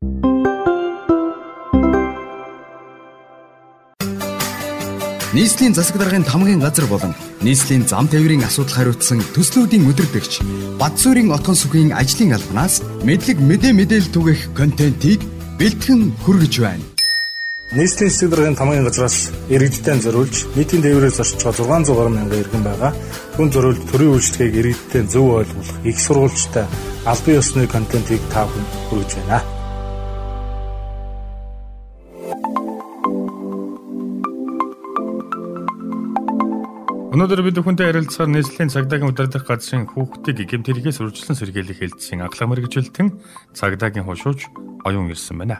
Нийслэлийн засаг даргын тамгын газар болон нийслэлийн зам тээврийн асуудал хариуцсан төслүүдийн өдөртөгч Бадсүрийн отгон сүхийн ажлын албанаас мэдлэг мэдээлэл түгэх контентийг бэлтгэн хүргэж байна. Нийслэлийн засаг даргын тамгын газраас иргэдтэй зориулж нийтийн тээврээс орчиж 600 гаруй мянган иргэн байгаа. Түн зориулж төрийн үйлчлэгийг иргэдтэй зөв ойлгуулах их сурвалжтай албан ёсны контентийг та бүхэнд хүргэж байна. Өнөөдөр бид бүхэнтэй ярилцахаар нийслэлийн цагдаагийн удирдах газрын хүүхдийг гэмт хэрэгээс үржилсэн сэргийлэх хэлтсийн аглаа мэргэжилтэн цагдаагийн хошууч оюун ирсэн байна.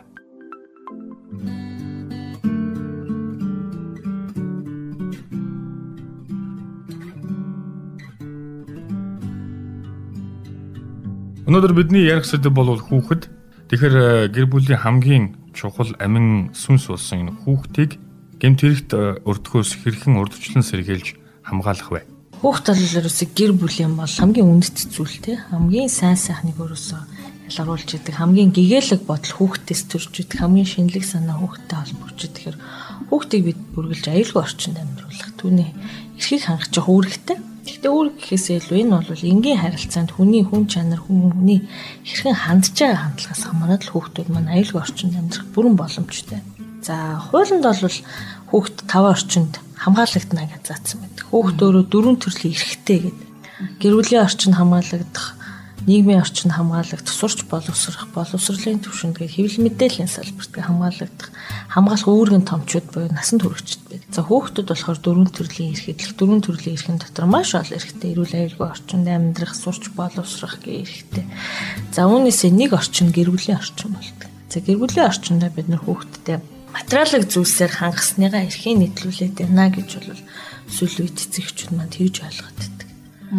Өнөөдөр бидний ярих сэдэв бол хүүхэд. Тэгэхээр гэр бүлийн хамгийн чухал амин сүнс болсон энэ хүүхдийг гэмт хэрэгт өртгөөс хэрхэн урдчлан сэргийлж хамгаалах вэ? Хүүхд бол ерөөсөө гэр бүлийн бол хамгийн үнэт зүйл те. Хамгийн сайн сайхныг ерөөсөө ялгаруулж идэг, хамгийн гэгээлэг бодол хүүхдээс төрж идэг, хамгийн шинэлэг санаа хүүхдтэй холбогдож идэг. Тэгэхээр хүүхдийг бид бүргэлж аюулгүй орчинд амьдруулах, түүний эрхийг хангаж явах үүрэгтэй. Гэхдээ үүрэг гэхээсээ илүү энэ бол энгийн харилцаанд хүний хүн чанар, хүний хэрхэн хандж байгаа хандлагаас хамаарат л хүүхдүүд маань аюулгүй орчинд амьдрах бүрэн боломжтой. За хуулинд бол хүүхд 5 орчинд хамгаалагдана гэж заасан байдаг. Хүүхд өөрөө 4 төрлийн эрхтэй гэдэг. Гэр бүлийн орчинд хамгаалагдах, нийгмийн орчинд хамгаалагдах, сурч боловсрох, боловсролын түвшинд гэх хэвлэл мэдээллийн салбарт хамгаалагдах, хамгаалах үүргийн томчууд буюу насан туршид байдаг. За хүүхдүүд болохоор 4 төрлийн эрх идэх, 4 төрлийн эрхэн дотор маш олон эрхтэй, эрүүл аюулгүй орчинд амьдрах, сурч боловсрох гэх эрхтэй. За үүнээсээ нэг орчин гэр бүлийн орчин болдог. За гэр бүлийн орчиндөө бид нэр хүүхдтэй материалын зүйлсээр хангасныгаа эрхийн нийтлүүлээд байна гэж бол сүүлийн үед эцэгчүүд манд тэгж ойлгоод байдаг.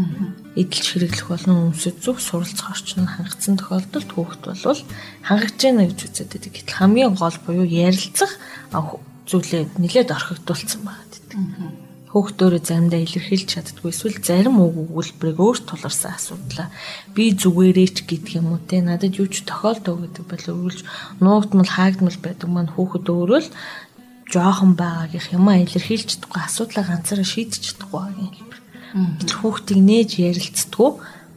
Эдэлж хэрэглэх болон өмсөж зөв суралцах орчин хангацсан тохиолдолд хүүхд бол хангаж байна гэж үзээд байдаг. Гэтэл хамгийн гол буюу ярилцах зүйлээ нэлээд орхигдуулсан байгаа гэдэг. Хүүхд өөрөө заримдаа илэрхийлж чаддгүй эсвэл зарим үг өгүүлбэрийг өөрт тулгарсан асуудлаа би зүгээрээ ч гэдэг юм уу те надад юу ч тохиолдоо гэдэг бол өргөлж нуугдмал хаагдмал байдаг маань хүүхд өөрөө л жоохон байгаагийнх юм илэрхийлж чадахгүй асуудлаа ганцаараа шийдэж чадахгүй байгаа юм. Гэтэл хүүхдийг нээж ярилцдаггүй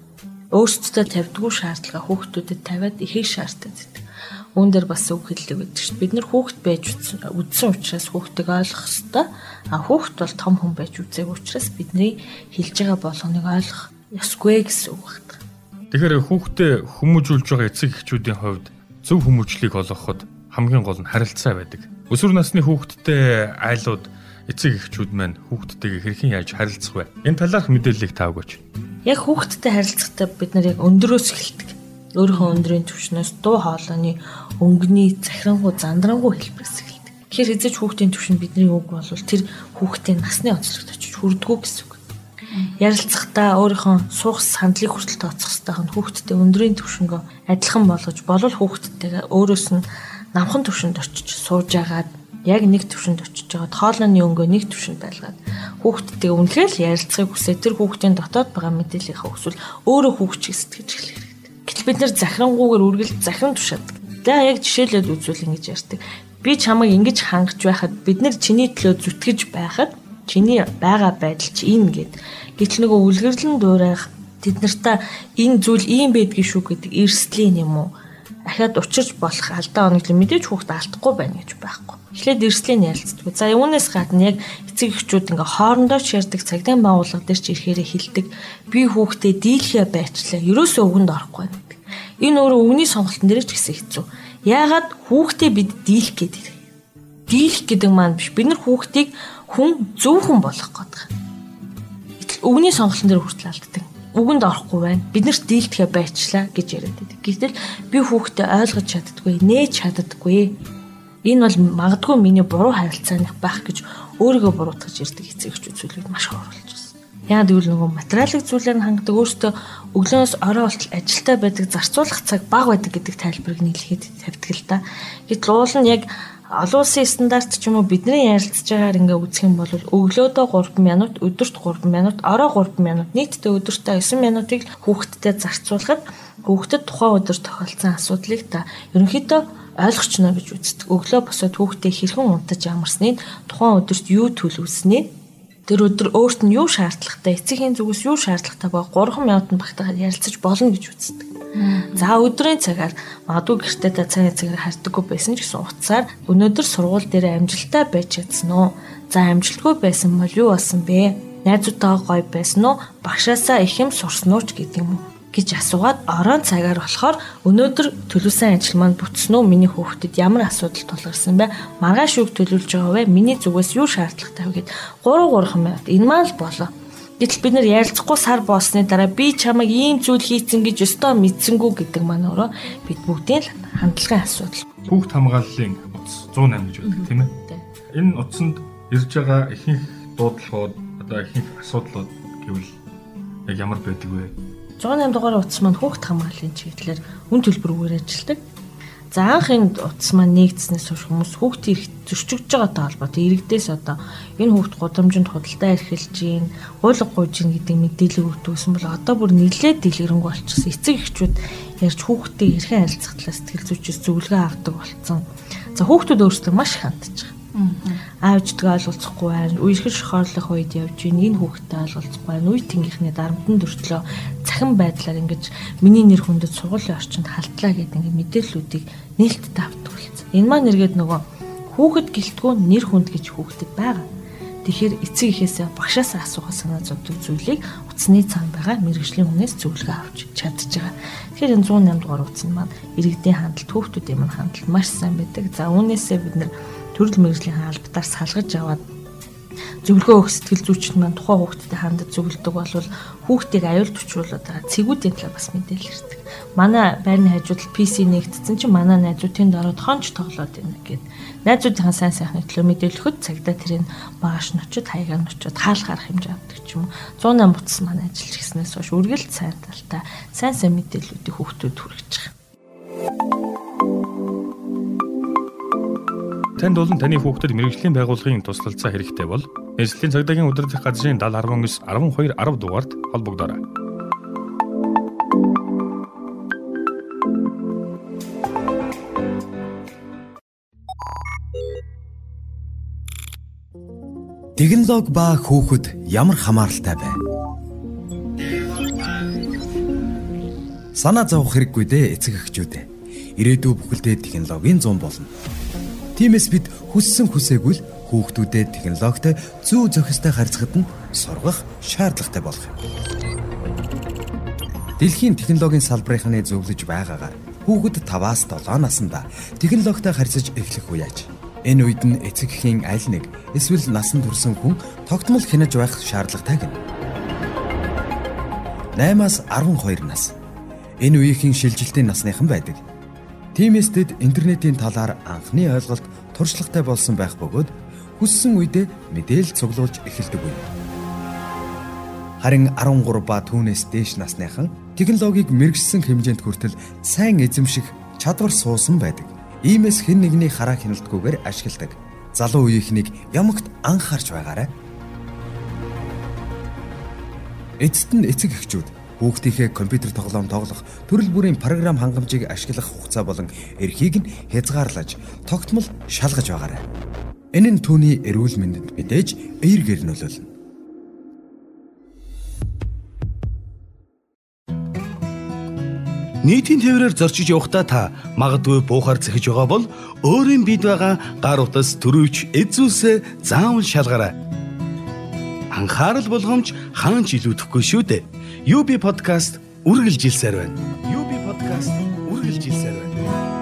өөрсдөө тавьдаггүй шаардлага хүүхдүүдэд тавиад ихийг шаарддаг. Үүн дээр бас үг хэллэг байдаг шүү. Бид нар хүүхд байж үдсэн учраас хүүхдийг ойлгох ёстой. А хүүхд бол том хүн байж үзээгүй учраас бидний хэлж байгаа болгоныг ойлгох ёсгүй гэсэн үг байна. Тэгэхээр хүүхдээ хүмүүжүүлж байгаа эцэг эхчүүдийн хувьд зөв хүмүүжлийг олгоход хамгийн гол нь харилцаа байдаг. Өсвөр насны хүүхдтэй айлууд эцэг эхчүүд маань хүүхдтэйгээ хэрхэн яаж харилцах вэ? Энэ талаарх мэдээллийг та өгөөч. Яг хүүхдтэй харилцахдаа бид нар яг өндөрөөс эхэлдэг. Өөрийнхөө өндрийн түвшнээс дуу хоолойны өнгөний захирангуй зандрангуй хэлбэрээс эхэлдэг. Тэгэхээр эзэж хүүхдийн түвшинд бидний үг бол тэр хүүхдийн насны онцлогт очиж хүрдэггүй гэсэн үг. Ярилцахдаа өөрийнхөө суух сандлыг хүртэл тооцох хэрэгтэй хүн хүүхдтэй өндрийн түвшингөө адилхан болгож болов хүүхдтэйгээ өөрөөс нь намхан түвшинд очиж сууж агаад яг нэг түвшинд очиж байгаа хоолойны өнгөө нэг түвшинд байлгаад хүүхдтэйгээ үнэхээр л ярилцахыг хүсээ тэр хүүхдийн дотоод байгаа мэдээллийнхаа өсвөл өөрөө хүүхчийг сэтгэж эхлэх хэрэгтэй. Гэтэл бид нэр захирангуугаар үргэлж захиран тушаадаг. За яг жишээлээд үзвэл ингэж ярьдаг. Би чамайг ингэж хангаж байхад бид нар чиний төлөө зүтгэж байхад чиний байгаа байдал чи энэ гэд. Гэтэл нөгөө үлгэрлэн дуурайх тэд нартаа энэ зүйл ийм байдгийг шүү гэдэг эрсдлийн юм уу? Ахаад учирч болох алдаа оноглон мэдээж хүүхд алдахгүй байна гэж байхгүй. Эхлээд эрсдлийн ярилцдаг. За үүнээс гадна яг эцэг эхчүүд ингээ хоорондоо ч ярьдаг цагдаагийн байгууллага дээр ч ирэхээрээ хэлдэг. Би хүүхдээ дийлхэ байцлаа. Ерөөсөө өгөнд орохгүй байдаг. Энэ өөрөө өвгний сонголтын дээр ч гэсэн хэцүү. Яагаад хүүхдээ бид дийлэх гэдэг. Дийлэх гэдэг маань биш. Бид нар хүүхдийг хүн зөв хүн болгох гэдэг. Өвгний сонголтын дээр хүртэл алддаг. Үгэнд орохгүй байна. Бид нарт дийлдэхэ байцлаа гэж яриад байдаг. Гэтэл би хүүхдээ ойлгож чаддаггүй, нээж чаддаггүй. Энэ бол магадгүй миний буруу харилцааны байх гэж өөрийгөө буруутгаж ирдэг эцэг эхчүүд зүйлүүд маш их оруулж байна. Яг гэвэл нөгөө материалын зүйлээр нь хангадаг өөртөө өглөөс орой болтол ажилдаа байдаг зарцуулах цаг бага байдаг гэдэг тайлбарыг нийлэхэд тавьдаг л да. Гэтэл уул нь яг олон улсын стандарт ч юм уу бидний ярилцж байгаагаар ингээ үзэх юм бол өглөөдөө 3 минут, өдөрт 3 минут, орой 3 минут, нийтдээ өдөртөө 9 минутыг хүүхдэд зарцуулахад хүүхдэд тухайн өдөр тохиолдсон асуудлыг та ерөнхийдөө ойлгочно гэж үздэг. Өглөө босоод хүүхдээ хэрхэн унтаж амарсныг, тухайн өдөрт юу төлөвлөснийг, тэр өдөр өөрт нь юу шаардлагатай, эцгийн зүгээс юу шаардлагатай ба 3 минутанд багтаагаар ярилцаж болно гэж үздэг. За өдрийн цагаар магадгүй гэртээ та цагийн цагаар харддаггүй байсан ч гэсэн утсаар өнөөдөр сургууль дээр амжилттай байж чадсан уу? За амжилтгүй байсан бол юу болсон бэ? Найзуудтайгаа гоё байсан уу? Багшаасаа их юм сурсан уу гэдэг юм уу гэж асуугаад орон цагаар болохоор өнөөдөр төлөвсөн ажил маань бүтсэн үү? Миний хүүхдэд ямар асуудал тулгарсан бэ? Маргааш үг төлөвлөж байгаа вэ? Миний зүгээс юу шаардлагатай вэ гэд 3 минут энэ маань л болоо. Гэтэл бид нэр ярилцахгүй сар боосны дараа би чамайг ийм зүйл хийцэн гэж өстөө мэдсэнгүү гэдэг маань өөрөө бид бүгдийн л хандлагын асуудал. Хүүхд хамгааллын утас 108 гэж байдаг тийм ээ. Энэ утсанд ирж байгаа ихэнх дуудлагууд одоо ихэнх асуудлууд гэвэл яг ямар байдаг вэ? 108 дугаар утас маань хүүхд хамгааллын чиглэлээр үн төлбөрөөр ажилладаг. За анх энэ утас маань нэгдснээс хойш хүмүүс хүүхдийн эрх зөрчигдөж байгаатай холбоотой иргэдээс одоо энэ хүүхд гудамжинд худалдаа эрхэлж гин, гуйлга гуйж гин гэдэг мэдээлэл өгдөөсөн бол одоо бүр нэлээд дэлгэрэнгүй болчихсон. Эцэг эхчүүд ярьж хүүхдтэй эрхэн харилцах талаас сэтгэл зүйчээс зөвлөгөө авдаг болсон. За хүүхдүүд өөрсдөө маш их хандж байгаа. Аавчдгаа ойлгуулцахгүй байна. Үерхэн шохоорлох үед явж гин энэ хүүхдтэй ойлгуулцахгүй байна. Үе тэнгийнхний дарамтанд өртлөө цахим байдлаар ингэж миний нэр хүндэд сургуулийн орчинд халтлаа гэдэг ингэ мэдээллүүдийг нээлттэй авдаг болсон. Энэ маань нэргээд нөгөө хүүхэд гэлтгүү нэр хүнд гэж хүүхдэд байгаа. Тэгэхээр эцэг эхээсээ багшаасаа асуухаа санаа зовдөг зүйлийг утасны цаана байгаа мэргэжлийн хүнээс зөвлөгөө авч чадж байгаа. Тэгэхээр энэ 108 дугаар утас нь маань иргэдийн хандлт, хүүхдүүдийн маань хандлт маш сайн байдаг. За үүнээсээ бид нэр төрөл мэргэжлийн албатаар салгаж аваад зөвлөгөө өгөх сэтгэл зүйчид маань тухайн хүүхдэд хандаж зөвлөдөг болвол хүүхдийг аюулт учруулаад байгаа цэгүүдийн талаар бас мэдээлэл ирдэг. Манай байрны хажуудал PC нэгтсэн чинь манай найзуудын дороод хонч тоглоод байна гэд. Найзуудынхаа сайн сайхны төлөө мэдээлэл өгөхөд цагдаа тэрийг багаш нь очиод хаягаар нь очиод хаалх гарах хэмжээ авдаг ч юм уу. 108 утас маань ажиллаж гиснээс хойш үргэлж сайн талтай сайн мэдээллүүдийг хүүхдүүд хүргэж байгаа. Танд болон таны хүүхдэд мэрэгжлийн байгууллагын туслалцаа хэрэгтэй бол Нийслэлийн цагдаагийн удирдах газрын 7019 12 10 дугаард холбогдоорой. Технологи ба хүүхэд ямар хамааралтай вэ? Санаа зовох хэрэггүй дээ эцэг эхчүүдээ. Ирээдүйн бүхэлдээ технологийн зам болно. Тиймээс бид хүссэн хүсээгүй л хүүхдүүдэд технологитой зөв зохистой харьцахад нь сургах шаардлагатай болох юм. Дэлхийн технологийн салбарынхны зөвлөж байгаагаар хүүхэд 5-7 наснда технологитой харьцаж эхлэх үе аж. Энэ үед нь эцэг эхийн аль нэг эсвэл насанд хүрсэн хүн тогтмол хянаж байх шаардлагатай гэнэ. 8-аас 12 нас. Энэ үеийн шилжилтийн насныхан байдаг. Тиймээс тэд интернетийн талаар анхны ойлголт туршлагатай болсон байх бөгөөд хүссэн үедээ мэдээлэл цуглуулж эхэлдэг үе. Харин 13 ба түүнээс дээш насныхан технологиг мэргэжсэн хэмжээнд хүртэл сайн эзэмших чадвар суусан байдаг. Иймээс хэн нэгний хараа хяналтгүйгээр ашигладаг. Залуу үеийнхнийг ямагт анхаарч байгаарай. Эцэст нь эцэг эхчүүд хүүхдийнхээ компьютер тоглоом тоглох, төрөл бүрийн програм хангамжийг ашиглах хугацаа болон эрхийг нь хязгаарлаж, тогтмол шалгаж байгаарай. Энэ нь түүний эрүүл мэндэд мэдээж эергээр нөлөөлнө. Нийтийн тээврээр зорчиж явахдаа та магадгүй буухаар зэхэж байгаа бол өөрийн бид байгаа гар утас төрөвч эзүүсээ заавал шалгаарай. Анхаарал болгоомж хаанч илүүдэхгүй шүү дээ. UB podcast үргэлжилсээр байна. UB podcast үргэлжилсээр байна.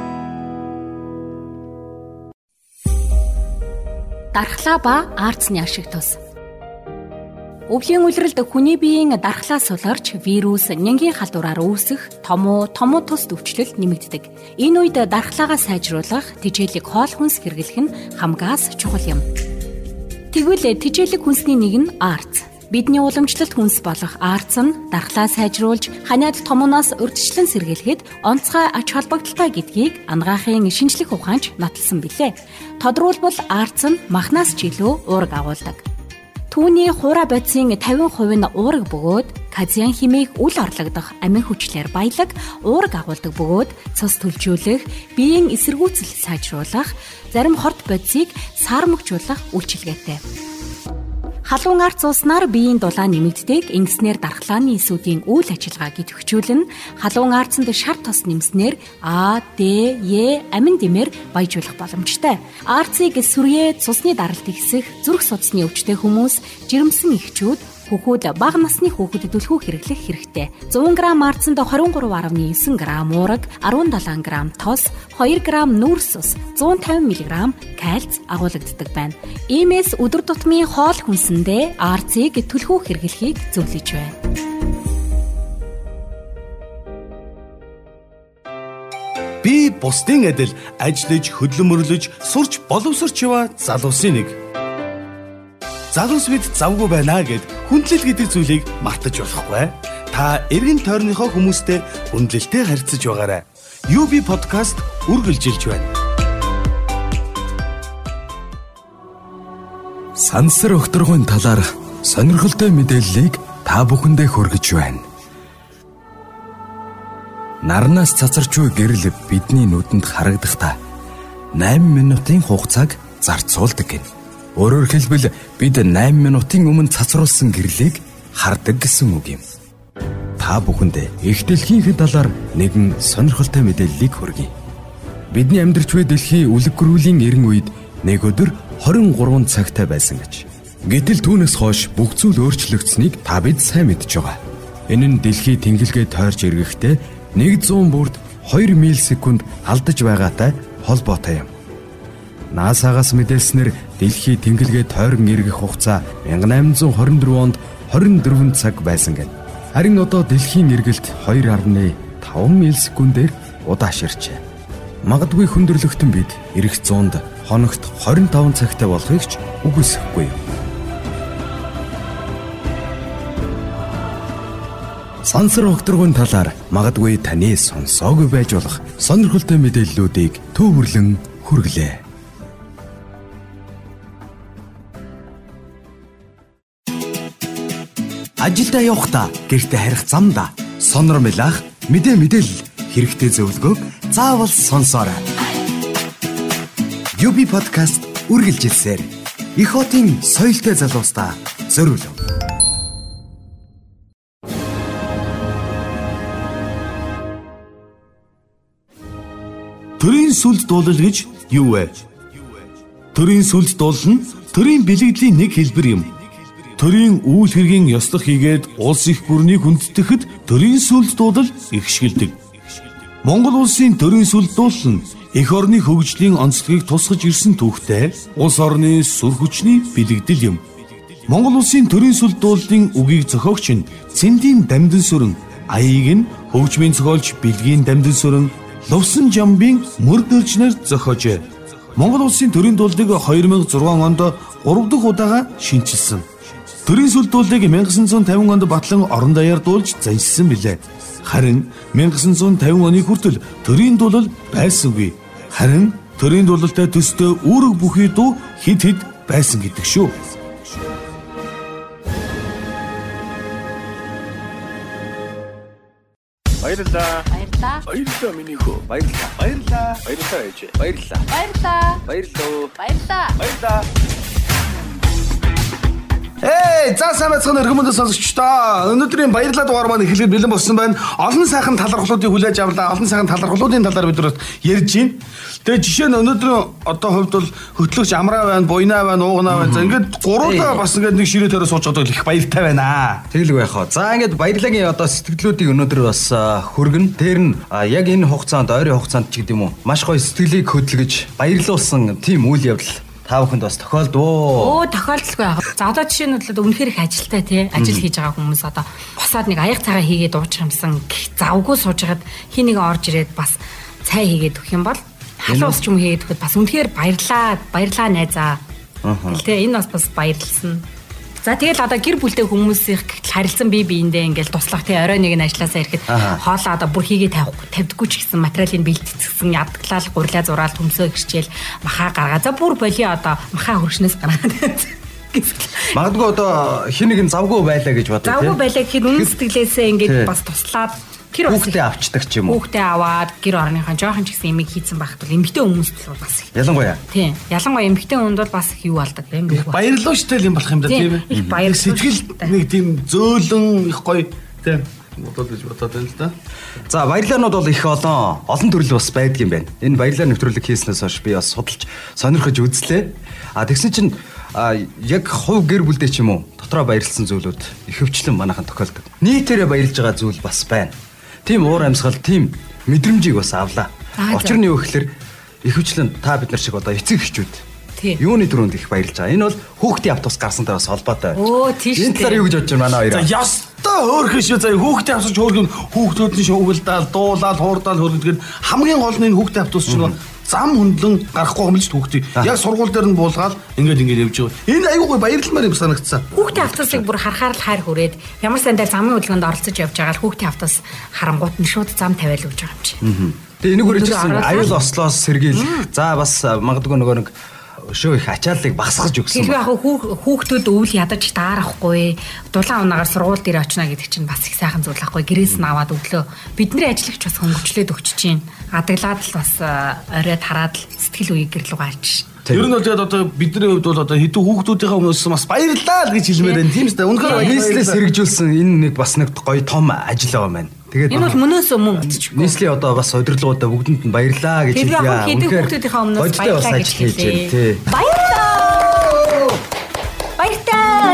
Дархлаа ба арцны ашиг тус. Өвлийн улиралд хүний биеийн дархлаа суларч вирус нянгийн халдвараар үүсэх томуу тус өвчлөл нэмэгддэг. Энэ үед дархлаагаа сайжруулах, тэжээлэг хоол хүнс хэрэглэх нь хамгаас чухал юм. Тэгвэл тэжээлэг хүнсний нэг нь арц. Бидний уламжлалт хүнс болох арц нь дархлаа сайжруулж, ханиад томооноос урьдчилан сэргийлэхэд онцгой ач холбогдолтой гэдгийг ангаахын шинжлэх ухаанч нотолсон билээ. Тодорхойлбол арц нь махнаас ч илүү уурга агуулдаг. Түүний хуура бодисын 50% нь уураг бөгөөд казеин химийг үл орлогдох амин хүчлээр баялаг, уураг агуулдаг бөгөөд цус түлжүүлэх, биеийн эсэргүүцэл сайжруулах, зарим хорт бодисыг саармөгжүүлэх үйлчилгээтэй. Халуун арц ууснаар биеийн дулаан нэмэгддэг, ингэснээр дархлааны эсүүдийн үйл ажиллагааг идэвхжүүлнэ. Халуун арцанд шар тос нэмснээр А, Д, Е амин дэмээр баяжуулах боломжтой. Арцыг сүрье, цусны даралт ихсэх, зүрх судасны өвчтэй хүмүүс, жирэмсэн эхчүүд, хүүхэд бага насны хүүхэдэд түлхүү хэрэглэх хэрэгтэй. 100 г арцанд 23.9 г уураг, 17 г тос, 2 г нүүрс ус, 150 мг кальц агуулгаддаг байна. Иймээс өдөр тутмын хоол хүнсэндээ арцыг түлхүү хэрэглэхийг зөвлөж байна. Би бусдын адил ажиллаж, хөдөлмөрлөж, сурч боловсрч яваа залуусын нэг. Залуус бид завгүй байна гэд хүндлэл гэдэг зүйлийг мартаж болохгүй. Та эргэн тойрныхоо хүмүүстэй хүндлэлтэй харьцаж байгаарай. UB podcast үргэлжилж байна. Сансар өгтөргөний талаар сонирхолтой мэдээллийг та бүхэндээ хүргэж байна. Нарнаас цацарчгүй гэрэл бидний нүдэнд харагдахдаа 8 минутын хугацааг зарцуулдаг гэнэ. Өөрөөр хэлбэл бид 8 минутын өмнө цацруулсан гэрлийг хардаг гэсэн үг юм. Та бүхэнд их дэлхийхээ талаар нэгэн сонирхолтой мэдээллийг хүргэе. Бидний амьдарч буй дэлхийн үлэг гэрүүлийн эрен үед нэг өдөр 23 цагтай байсан гэж. Гэтэл түүнээс хойш бүх зүйл өөрчлөгдсөнийг та бид сайн мэдж байгаа. Энэ нь дэлхий тэнглэгээ тойрч эргэхдээ 100 бүрд 2 милисекунд алдаж байгаатай холбоотой юм. НАСА-гаас мэдээлснээр дэлхий тэнглэгээ тойрон эргэх хугацаа 1824 онд 24 цаг байсан гэнэ. Харин одоо дэлхийн эргэлт 2.5 милисекундээр удааширчээ. Магадгүй хүндрэлтэн бид эх 100-д хоногт 25 цагтай болохыг ч үгүйсэхгүй юм. Сансар өгтөргөний талаар магадгүй таны сонсоогүй байж болох сонирхолтой мэдээллүүдийг төвөрлөн хүргэлээ. Ажилдаа явахдаа, гэртээ харих замдаа сонор мэлах мэдээлэл хэрэгтэй зөвлөгөөг заавал сонсоорой. UB podcast үргэлжилсээр их хотын соёлтой залуустаа зориулав. Төрийн сүлд дуулал гэж юу вэ? Төрийн сүлд дуулал нь төрийн бэлгэдлийн нэг хэлбэр юм. Төрийн үйл хэргийн ёслох хийгээд улс их гүрнийг хүндэтгэхэд төрийн сүлд дуулал ихшгэлдэг. Монгол улсын төрийн сүлд дуулал нь эх орны хөгжлийн онцлогийг тусгаж ирсэн түүхтэй улс орны сүр хүчний бэлгэдэл юм. Монгол улсын төрийн сүлд дуулалын үгийг зохиогч нь Цэндийн Дамдын сүрэн, аяыг нь хөгжмийн зохиолч Билгийн Дамдын сүрэн, Лувсан Жамбын мөрд өрчнөр зохиожээ. Монгол улсын төрийн дуулалыг 2006 онд 3 дахь удаага шинжилсэн. Төрийн сүлд дуулалыг 1950 онд батлан орон даяар дуулж заншсан билээ. Харин 1950 оны хүртэл төрийн дуулал байсангүй. Харин төрийн дуулалтай төстэй үүрэг бүхий дуу хэд хэд байсан гэдэг шүү. Баярлалаа. Баярлалаа. Баярлалаа миний хөө. Баярлалаа. Баярлалаа. Баярлалаа ээж. Баярлалаа. Баярлалаа. Баярлалаа. Баярлалаа. Баярлалаа. За сайн байцгаана өргөмөндөө сонсогчдоо. Өнөөдрийн баярлалаа дугаар маань эхлээд бэлэн болсон байна. Олон сайхан талархлуудыг хүлээж авлаа. Олон сайхан талархлуудын талаар бид ярьж байна. Тэгээ жишээ нь өнөөдрийн одоо хувьд бол хөтлөгч Амраа байна, Буйнаа байна, Уугнаа байна. За ингээд гуруулаа бас ингээд нэг ширээ төрөө сууж байгаа их баяртай байна. Тэгэлгүй яхаа. За ингээд баярлагын одоо сэтгэлдлүүдийг өнөөдөр бас хүргэн. Тэр нь яг энэ хугацаанд, ойрын хугацаанд ч гэдэг юм уу, маш гоё сэтгэлийг хөдөлгөж баярлуулсан тийм үйл явдал та бүхэнд бас тохиолдвоо. Тохиолдолгүй яах. За одоо жишээ нь бол үнэхээр их ажилтай тий. Ажил хийж байгаа хүмүүс одоо босоод нэг аяг цагаа хийгээд уучрамсан завгүй суужгаад хин нэг орж ирээд бас цай хийгээд өгөх юм бол халуус ч юм хийгээд өгөхөд бас үнэхээр баярлаа найзаа. Тэ энэ бас баярлсан. За тэгэл одоо гэр бүлтэй хүмүүсийн харилцан бие биендээ ингээл туслах тий орой нэг нь ажилласаа ирэхэд хоолоо одоо бүр хийгээ тавьдаггүй ч гэсэн материалын бэлтгэсэн ядглал гурилаа зураал төмсөө гэрчээл махаа гаргаа. За бүр боли одоо махаа хөршнөөс гаргаад. Магадгүй одоо хин нэг нь завгүй байлаа гэж бодож Завгүй байлаа гэхэд үнэн сэтгэлээсээ ингээд бас туслаад тэр хүүхдээ авчдаг ч юм уу. Хүүхдээ аваад гэр орныхаа жоохон ч гэсэн эмийг хийцэн байхад бол эмэгтэй хүмүүс бол бас их. Ялангуяа. Тийм. Ялангуяа эмэгтэй хүнд бол бас их юу болдог юм бэ? Баярлууштай юм болох юм да тийм ээ. Их баяр сэтгэл нэг тийм зөөлөн их гоё тийм бодоод байна л да. За баярлаанууд бол их олон төрөл бас байдаг юм байна. Энэ баярлаа нэвтрүүлэг хийснээс хойш би бас судалж сонирхож үзлээ. Тэгсэн чинь яг хувь гэр бүлдээ ч юм уу дотроо баярлсан зүйлүүд их хөвчлэн манайхан тохиолдог. Нийтээрээ баярлж байгаа зүйл бас байна. Тийм уур амьсгал, тийм мэдрэмжийг бас авлаа. Учир нь юу гэхээр их хөвчлэн та бид нар шиг одоо эцэг эхчүүд юуны дөрөнд их баярлж байгаа. Энэ бол хүүхдийн автобус гарсан дээрээс холбоотой. Энэ талаар юу гэж бодож байна манай хоёр? За ястаа хөөрхөн шүү. За хүүхдийн автобус хөөрхөн хүүхдүүдийн шуугилдаал, дуулаад, хуурдаал хөргөдгөр хамгийн гол нь энэ хүүхдийн автобус чинь зам хөндлөн гарахгүй юм л ч хүүхдийг яг сургууль дээр нь буулгаад ингээд явж байгаа. Энэ аюугүй баярлалмаар юм санагдсан. Хүүхдийн автобусыг бүр харахаар л хайр хүрээд ямар сандаар замын хөдөлгөөнд оролцож явж байгаа л хүүхдийн автобус харангуут нь шууд зам тавиал өгч байгаа юм чи. Тэгээ энийг үргэлжлүүлсэн аюул ослоос сэргийл. За бас магадгүй нөгөө нэг өшөө их ачааллыг багсгаж өгсөн. Тэр яг хүүхдүүд өвөл ядаж даарахгүй, дулаан унаагаар сургууль дээр очно гэдэг чинь бас их сайхан зүйл ахгүй. Гэрээс нь аваад өглөө бидний ажлагч бас хөнгөвчлээд өгч чинь. Адаглаад л бас оройд хараад л сэтгэл үеийг гэрлүү гаалж. Ер нь бол тэгээд одоо бидний хувьд бол одоо хэдэн хүүхдүүдийнхээ өмнөөс бас баярлалаа л гэж хэлмээр байна. Тийм үстэй. Үнэхээр нийслэлээс хэрэгжүүлсэн энэ нэг бас нэг гоё том ажил байгаа маань. Тэгээд энэ бол мөнөөс мөн эцчихгүй. Нийслэлийн одоо бас удирдлагуудаа бүгдэнд нь баярлалаа гэж хэлье. Хэдэн хүүхдүүдийнхээ өмнөөс баярлалаа гэж хэлээ. Баярлалаа. Баярлалаа.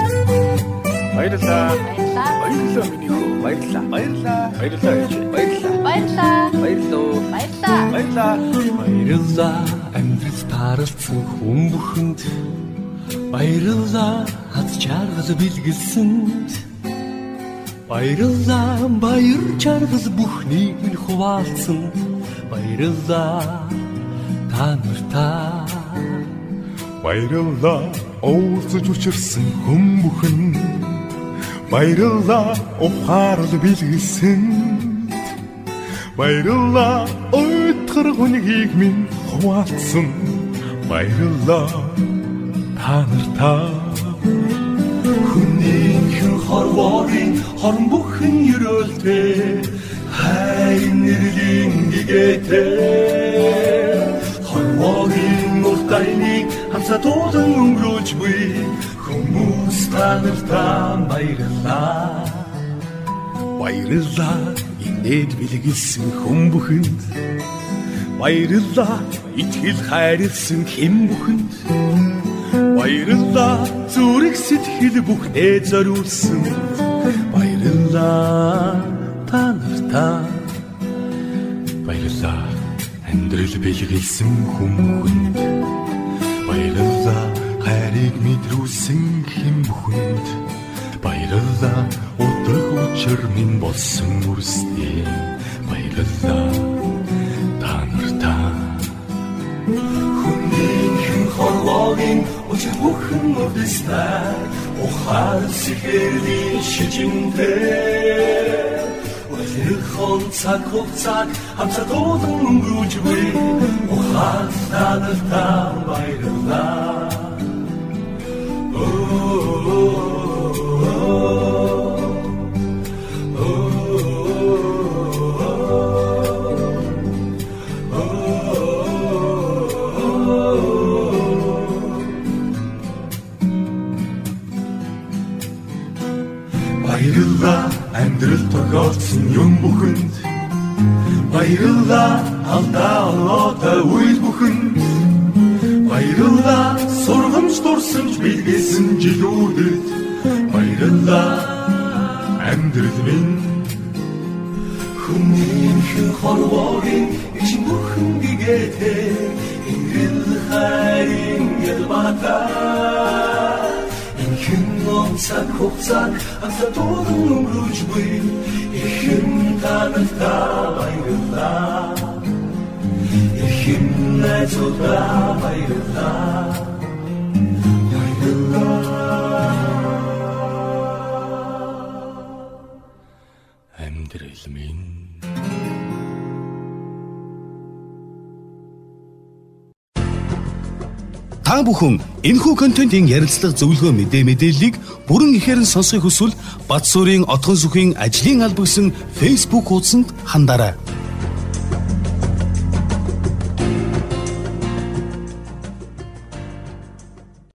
Баярлалаа. Баярлалаа миний хөө. Баярлалаа. Баярлалаа. Баярлалаа гэж. Баярлалаа. Баярлалаа. Баярлалаа. Баярлалаа. Баярлалаа. Баярлалаа. Амьдрал тааралцсан хүн бүхэнд баярлалаа. Хад чаргал бэлгэлсэнд баярлалаа. Баяр чаргал бүхнийг минь хуваалцсан баярлалаа. Та нартаа баярлалаа. Уулзаж учирсан хүн бүхэнд баярлалаа. Ухаарал бэлгэлсэнд баярлалаа. Өйтгөр хүнийг минь хуваалцсан баярлалаа. Та нартаа хүнийхэн хорвоорын хорн бүхэн ерөөлтэй хайр нэрлийн гэгээтэй хорвоорын уртайныг хамсатуулан өнгөрүүлж буй хүмүүс та нартаа баярлалаа. Баярлалаа инээд бэлгэлсэн хүн бүхэнд баярлалаа. Итгэл хайрлсан хэн бүхэнд баярлалаа. Зүрх сэтгэл бүхнээ зориулсан баярлалаа. Та нартаа баярлалаа. Амьдрал бэлгэлсэн хүн бүхэнд баярлалаа. Хайрыг мэдрүүлсэн хэн бүхэнд баярлалаа. Утга учир минь болсон үрсдээ баярлалаа. Та нартаа хүнийхэн хорвогийн учир бүхэн үрдэстэй ухаал сэхэрлийн шижинтэй Хон цаг хугацааг хамсатуулан өнгөрүүлж буй ухаал та нартаа баярлалаа. Баярлалаа амьдрал тохиолдсон юм бүхэнд баярлалаа. Алдаа олоотой үйл бүхэнд баярлалаа. Сургамж дурсамж бэлгээсэн жилүүдэд баярлалаа. Амьдрал минь хүнийхэн хорвогийн ичэн бүхэн гэгээтэй ингээл хайрын ялбатаа хэн цаг хугацааг хамсатуулан өнгөрүүлж буй ихэн та нартаа баярлалаа. Ихэн найзуудаа баярлалаа. Баярлалаа. Амьдрал минь Та бүхэн энэхүү контентын ярилцлага зөвлөгөө мэдээллийг бүрэн ихээр нь сонсохыг хүсвэл Бат суурийн Отгон сүхийн ажлын алба гэсэн Facebook хуудсанд хандаарай.